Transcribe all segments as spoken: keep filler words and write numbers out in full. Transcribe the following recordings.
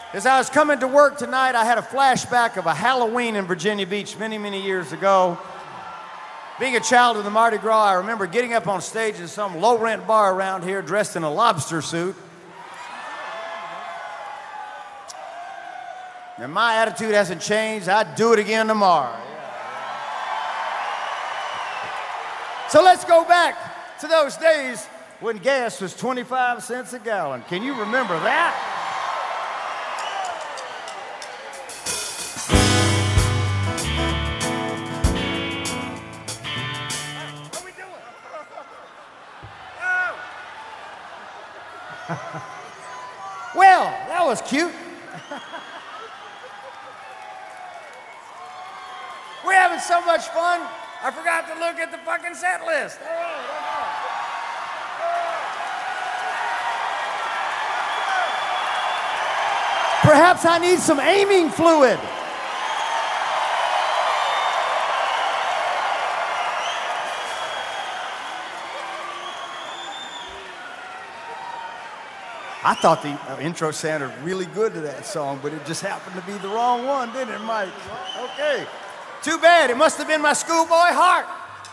As I was coming to work tonight, I had a flashback of a Halloween in Virginia Beach many, many years ago. Being a child of the Mardi Gras, I remember getting up on stage in some low-rent bar around here dressed in a lobster suit. And my attitude hasn't changed. I'd do it again tomorrow. So let's go back to those days when gas was twenty-five cents a gallon. Can you remember that? Well, that was cute. We're having so much fun, I forgot to look at the fucking set list. Perhaps I need some aiming fluid. I thought the uh, intro sounded really good to that song, but it just happened to be the wrong one, didn't it, Mike? Okay. Too bad. It must have been my schoolboy heart.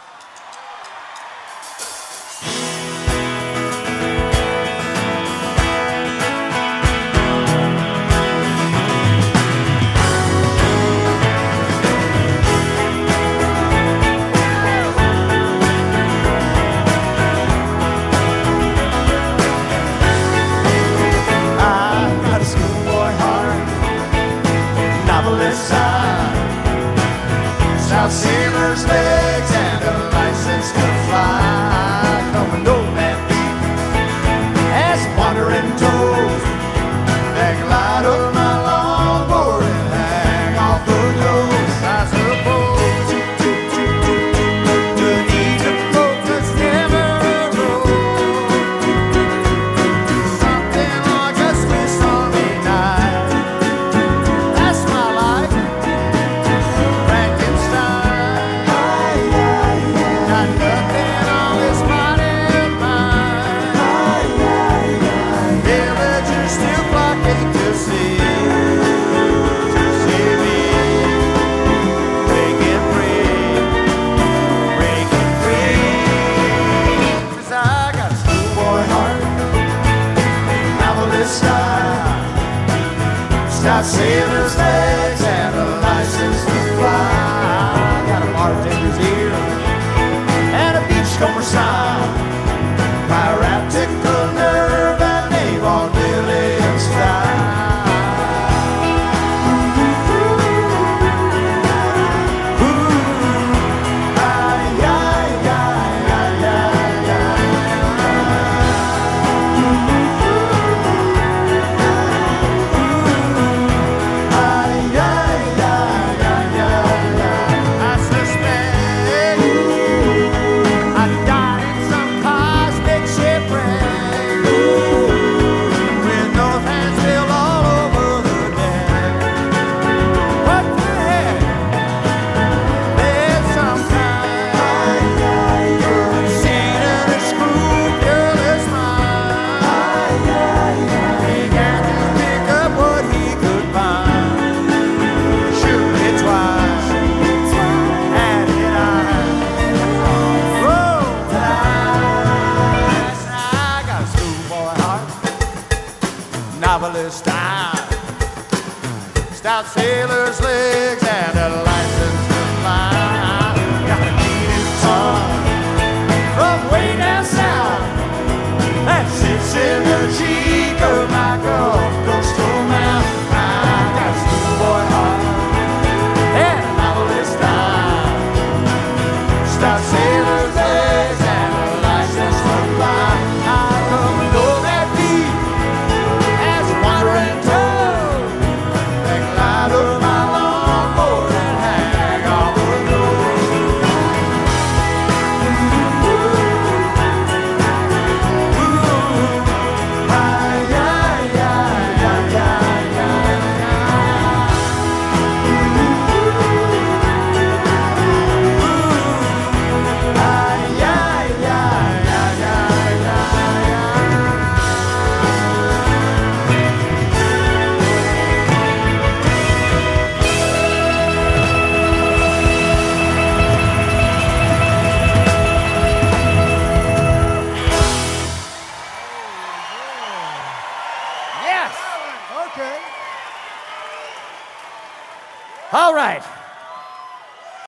South sailor's legs and a license to fly. Come and know that beat as wandering toes. They glide up my longboard and hang off the nose. I suppose to ease a boat that's never rode. Something like a Swiss Army knife. That's my life. Got sailor's legs and a license to fly. Got a bartender's ear and a beachcomber smile. Piratical nerve and naval Lillian style. Novelist style, stout sailor's legs and a license to fly. Got a native tongue from way down south that sits in the cheek of my Gulf coastal mouth. I got a schoolboy heart and a novelist style, stout sailor's legs and a license to fly. I come and know that beat. Wandering toes, they glide over my longboard and All right.